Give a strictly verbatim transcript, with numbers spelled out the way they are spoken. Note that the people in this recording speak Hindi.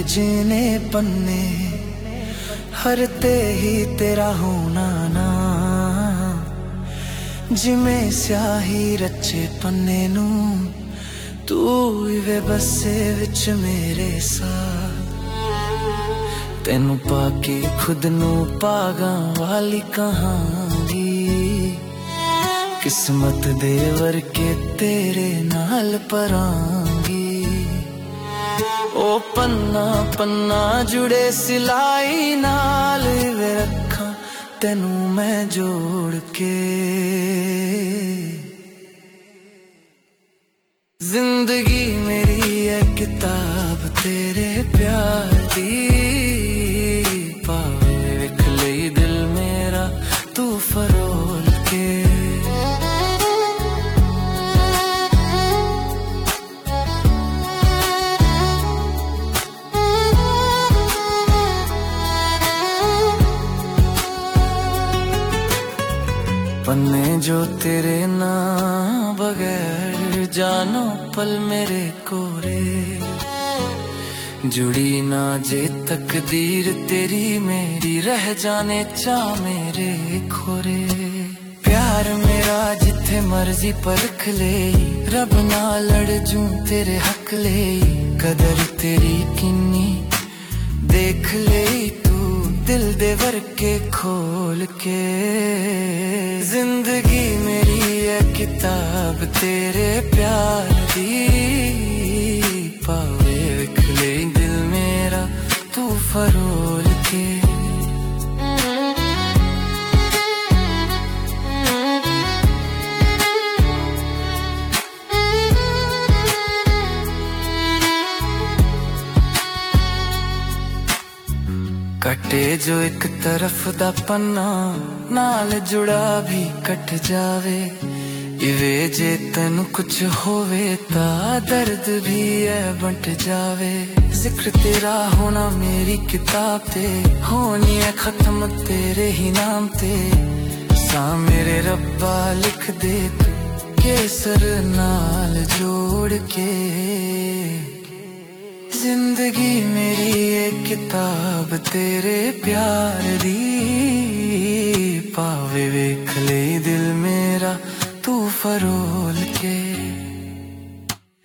जीने पन्ने हर ते ही तेरा होना ना जिमें स्याही रचे पन्ने नू तू वे बसे विच मेरे साथ तेनू पाके खुद नू पागा वाली कहानी किस्मत दे वर्के तेरे नाल परांगी ओ पन्ना पन्ना जुड़े सिलाई नाल वे रखा तेनू मैं जोड़ के जिंदगी मेरी है किताब तेरे प्यार दी पावे विख लई दिल मेरा तू फरोल के पन्ने जो तेरे ना बगैर जानो पल मेरे कोरे जुड़ी ना जे तकदीर तेरी मेरी रह जाने चा मेरे खोरे प्यार मेरा जिथे मर्जी परख ले रब ना लड़ जूं तेरे हक ले कदर तेरी किन्नी देख ले तू दिल दे वर्के खोल के जिंदगी मेरी है किताब तेरे प्यार दी पावे विख ले दिल मेरा तू फरोल के कटे जो एक तरफ दा पन्ना नाल जुड़ा भी कट जावे इवे जे तेनू कुछ होवे ता दर्द भी है बंट जावे जिक्र तेरा होना मेरी किताब ते होनी है खत्म तेरे ही नाम ते सा मेरे रब्बा लिख दे तू केसर नाल जोड़ के जिंदगी मेरी एक किताब तेरे प्यार दी पावे विख ले दिल मेरा तू फरोल के।